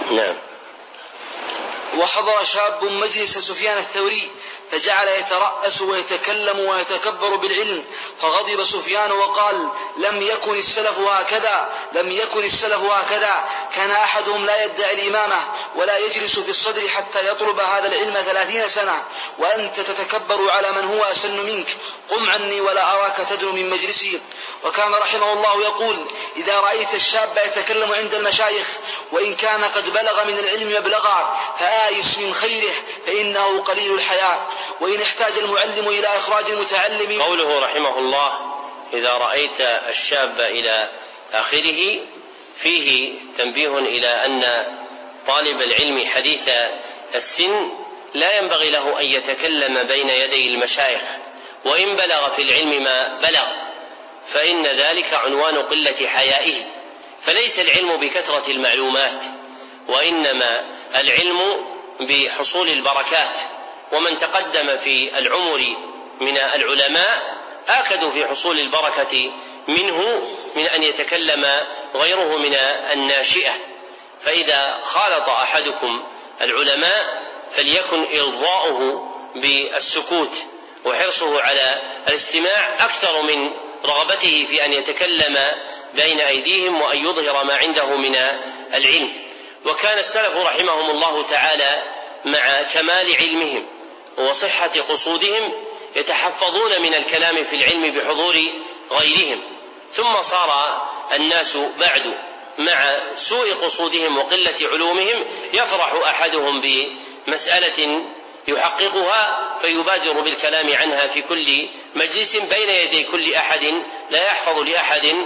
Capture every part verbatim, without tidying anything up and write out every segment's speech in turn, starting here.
نعم. وحضر شاب مجلس سفيان الثوري فجعل يترأس ويتكلم ويتكبر بالعلم، فغضب سفيان وقال: لم يكن السلف هكذا لم يكن السلف هكذا كان أحدهم لا يدعي الإمامة ولا يجلس في الصدر حتى يطلب هذا العلم ثلاثين سنة، وأنت تتكبر على من هو أسن منك، قم عني ولا أراك تدنو من مجلسي. وكان رحمه الله يقول: إذا رأيت الشاب يتكلم عند المشايخ وإن كان قد بلغ من العلم مبلغا فآيس من خيره فإنه قليل الحياء. وإن احتاج المعلم إلى إخراج المتعلم. قوله رحمه الله: إذا رأيت الشاب إلى آخره، فيه تنبيه إلى أن طالب العلم حديث السن لا ينبغي له أن يتكلم بين يدي المشايخ، وإن بلغ في العلم ما بلغ فإن ذلك عنوان قلة حيائه. فليس العلم بكثرة المعلومات، وإنما العلم بحصول البركات. ومن تقدم في العمر من العلماء آكدوا في حصول البركة منه من أن يتكلم غيره من الناشئة. فإذا خالط أحدكم العلماء فليكن إرضاؤه بالسكوت وحرصه على الاستماع أكثر من رغبته في أن يتكلم بين أيديهم وأن يظهر ما عنده من العلم. وكان السلف رحمهم الله تعالى مع كمال علمهم وصحة قصودهم يتحفظون من الكلام في العلم بحضور غيرهم، ثم صار الناس بعد مع سوء قصودهم وقلة علومهم يفرح أحدهم بمسألة يحققها فيبادر بالكلام عنها في كل مجلس بين يدي كل أحد لا يحفظ لأحد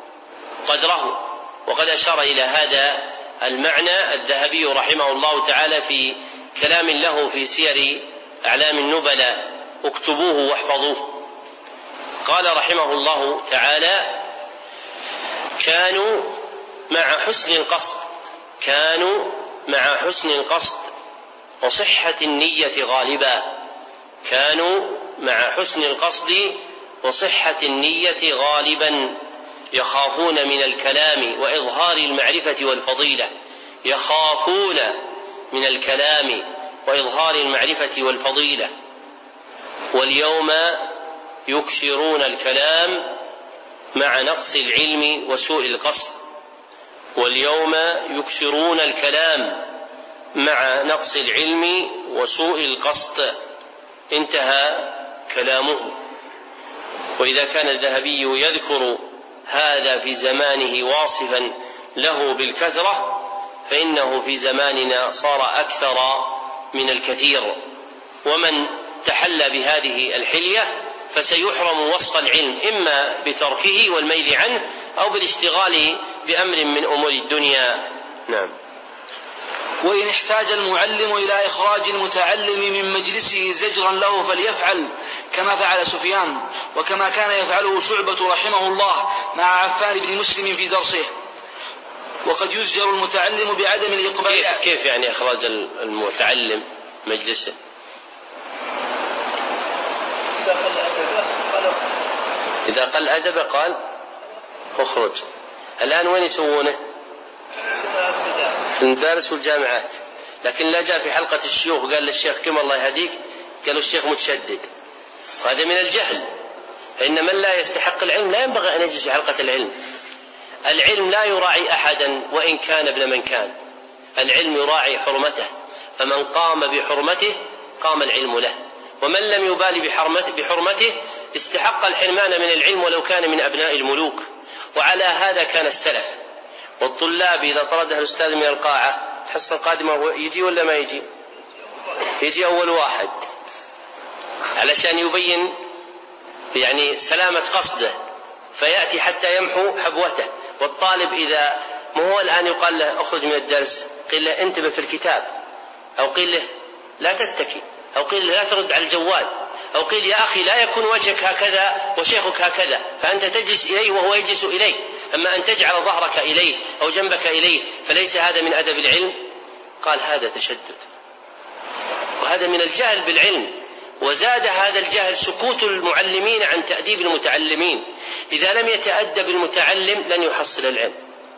قدره. وقد أشار إلى هذا المعنى الذهبي رحمه الله تعالى في كلام له في سير أعلام النبلاء: اكتبوه واحفظوه. قال رحمه الله تعالى: كانوا مع حسن القصد كانوا مع حسن القصد وصحة النية غالبا كانوا مع حسن القصد وصحة النية غالبا يخافون من الكلام وإظهار المعرفة والفضيلة يخافون من الكلام وإظهار المعرفة والفضيلة واليوم يكثرون الكلام مع نقص العلم وسوء القصد واليوم يكثرون الكلام مع نقص العلم وسوء القصد. انتهى كلامه. وإذا كان الذهبي يذكر هذا في زمانه واصفا له بالكثرة فإنه في زماننا صار أكثر من الكثير. ومن تحلى بهذه الحلية فسيحرم وصف العلم إما بتركه والميل عنه أو بالاشتغال بأمر من أمور الدنيا. نعم. وإن احتاج المعلم إلى إخراج المتعلم من مجلسه زجرا له فليفعل كما فعل سفيان، وكما كان يفعله شعبة رحمه الله مع عفان بن مسلم في درسه. وقد يزجر المتعلم بعدم الإقبال. كيف يعني إخراج المتعلم مجلسه؟ إذا قل أدب قال اخرج. الآن وين يسوونه؟ في المدارس والجامعات. لكن لا جاء في حلقة الشيوخ قال للشيخ كم الله يهديك قالوا الشيخ متشدد، وهذا من الجهل. فإن من لا يستحق العلم لا ينبغي أن يجلس في حلقة العلم. العلم لا يراعي أحدا وإن كان ابن من كان، العلم يراعي حرمته، فمن قام بحرمته قام العلم له، ومن لم يبال بحرمته استحق الحرمان من العلم ولو كان من أبناء الملوك. وعلى هذا كان السلف. والطلاب إذا طردها الأستاذ من القاعة الحصة القادمة يجي ولا ما يجي؟ يجي أول واحد علشان يبين يعني سلامة قصده فيأتي حتى يمحو حبوته. والطالب إذا ما هو الآن يقال له اخرج من الدرس قيل له انتبه في الكتاب، أو قيل له لا تتكي، أو قيل له لا ترد على الجوال، أو قيل يا أخي لا يكون وجهك هكذا وشيخك هكذا فأنت تجلس إليه وهو يجلس إليه، أما أن تجعل ظهرك إليه أو جنبك إليه فليس هذا من أدب العلم. قال هذا تشدد، وهذا من الجهل بالعلم. وزاد هذا الجهل سكوت المعلمين عن تأديب المتعلمين. إذا لم يتأدب المتعلم لن يحصل العلم،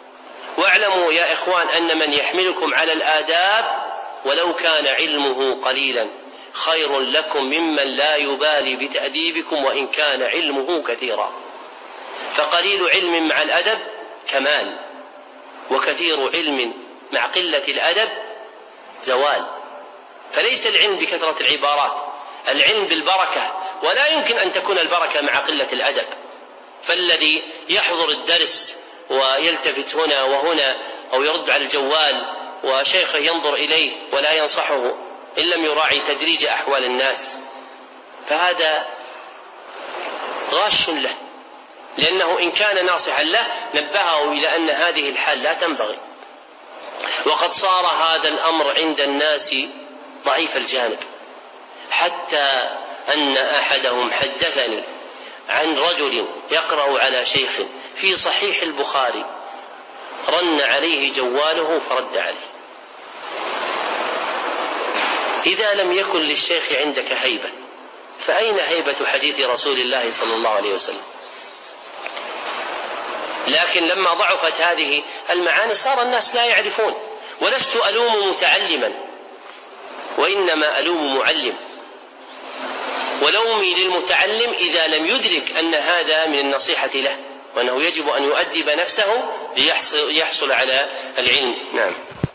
واعلموا يا إخوان أن من يحملكم على الآداب ولو كان علمه قليلا خير لكم ممن لا يبالي بتأديبكم وإن كان علمه كثيرا. فقليل علم مع الأدب كمال، وكثير علم مع قلة الأدب زوال. فليس العلم بكثرة العبارات، العلم بالبركة، ولا يمكن أن تكون البركة مع قلة الأدب. فالذي يحضر الدرس ويلتفت هنا وهنا أو يرد على الجوال وشيخه ينظر إليه ولا ينصحه إن لم يراعي تدريج أحوال الناس، فهذا غاش له، لأنه إن كان ناصحا له نبهه إلى أن هذه الحال لا تنبغي. وقد صار هذا الأمر عند الناس ضعيف الجانب، حتى أن أحدهم حدثني عن رجل يقرأ على شيخ في صحيح البخاري رن عليه جواله فرد عليه. إذا لم يكن للشيخ عندك هيبة فأين هيبة حديث رسول الله صلى الله عليه وسلم؟ لكن لما ضعفت هذه المعاني صار الناس لا يعرفون. ولست ألوم متعلما وإنما ألوم معلم، ولومي للمتعلم إذا لم يدرك أن هذا من النصيحة له، وأنه يجب أن يؤدب نفسه ليحصل على العلم. نعم.